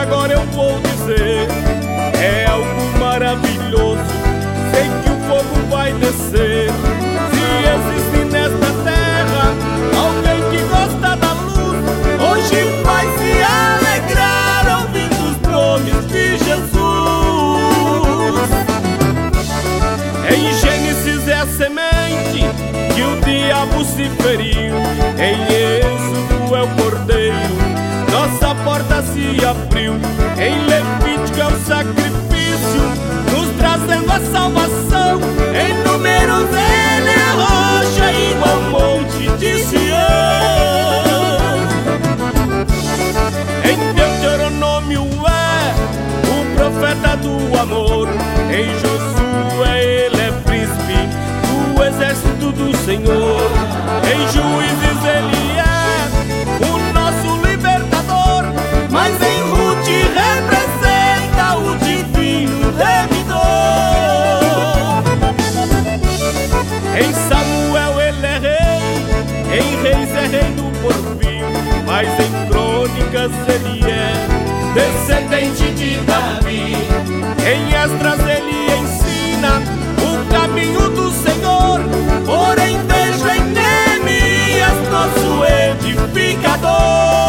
agora eu vou dizer, é algo maravilhoso. Sei que o fogo vai descer. Se existe nesta terra alguém que gosta da luz, hoje vai se alegrar ouvindo os nomes de Jesus. Em Gênesis é a semente que o diabo se feriu, em Êxodo é o cordeiro, nossa porta se abriu. Em Levítico é o sacrifício, nos trazendo a salvação. Em Números ele é a rocha igual ao monte de Sião. Em Deuteronômio é o profeta do amor. Em Josué ele é príncipe do exército do Senhor. Em Juízes ele é o nosso libertador, mas em Ruth representa o divino remidor. Em Samuel ele é rei, em Reis é rei do porvir, mas em Crônicas ele é descendente de Davi. Em Esdras ele ensina o caminho do Senhor, porém vejo em Neemias nosso edificador.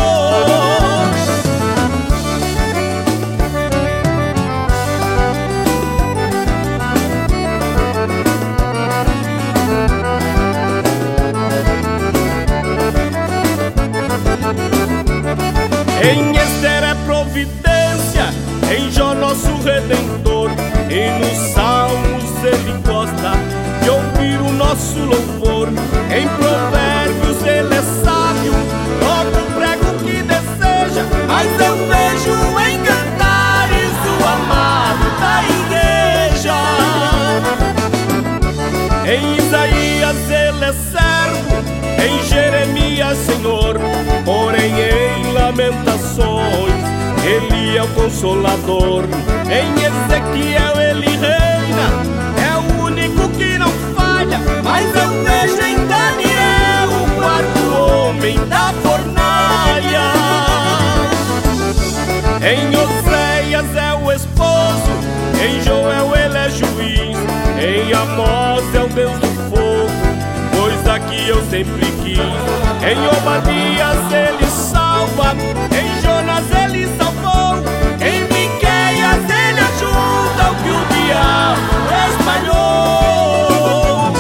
Em Esther é providência, em Jó nosso Redentor, e nos Salmos ele gosta de ouvir o nosso louvor. Em Provérbios ele é sábio, logo prega o que deseja, mas eu vejo em Cantares o amado da igreja. Em Isaías ele é servo, em Jeremias Senhor, porém em Lamentações ele é o Consolador. Em Ezequiel ele reina, é o único que não falha, mas eu vejo em Daniel o quarto homem da fornalha. Em Oséias é o esposo, em Joel ele é juiz, em Amós é o Deus do fogo, pois aqui eu sempre quis. Em Obadias ele salva, em Jonas ele salvou, em Miqueias ele ajuda o que o diabo espalhou.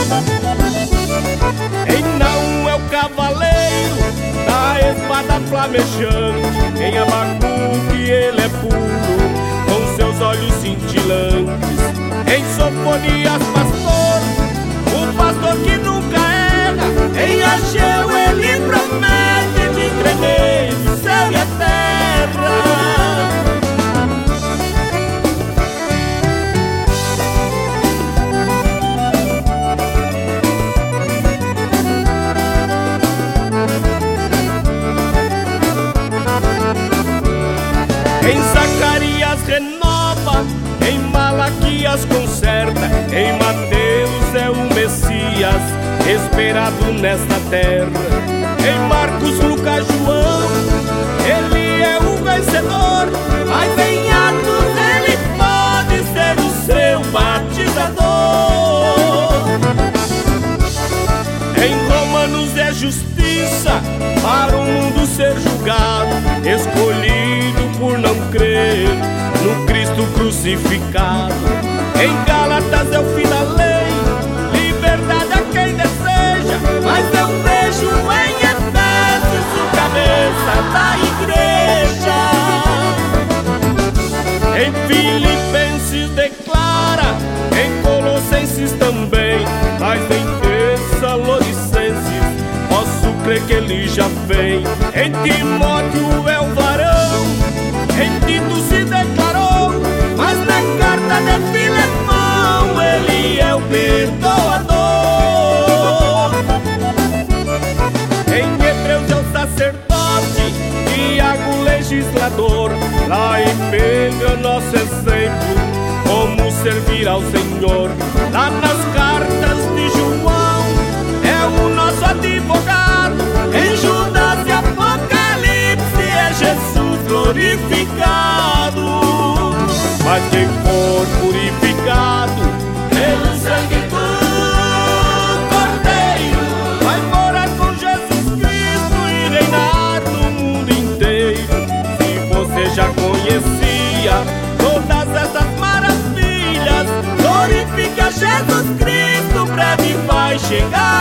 Em Naum é o cavaleiro da espada flamejante, em Abacuque ele é puro, com seus olhos cintilantes. Em Sofonias pastor, o pastor que nunca erra, em Ageu ele promete de tremer o céu e a terra. Em Zacarias renova, em Malaquias conserta, em Mateus é o Messias esperado nesta terra. Em Marcos, Lucas, João ele é o vencedor, mas em Atos ele pode ser o seu batizador. Em Romanos é justiça para o mundo ser julgado, escolhido por não crer no Cristo crucificado. Em Gálatas é o fim da lei, liberdade a quem deseja, mas eu vejo em Efésios o cabeça da igreja. Em Filipenses declara, em Colossenses também, mas em Tessalonicenses posso crer que ele já vem. Em Timóteo é o varão, em Tito se declarou, mas na carta de Filemão ele é o perdoador. Em Hebreus é o sacerdote, Tiago legislador, lá em Pedro é nosso exemplo, como servir ao Senhor. Lá nas cartas de João é o nosso advogado, em Judas e Apocalipse é Jesus glorificado. Mas quem for purificado pelo sangue do Cordeiro vai morar com Jesus Cristo e reinar no mundo inteiro. Se você já conhecia todas essas maravilhas, glorifique a Jesus Cristo, breve vai chegar.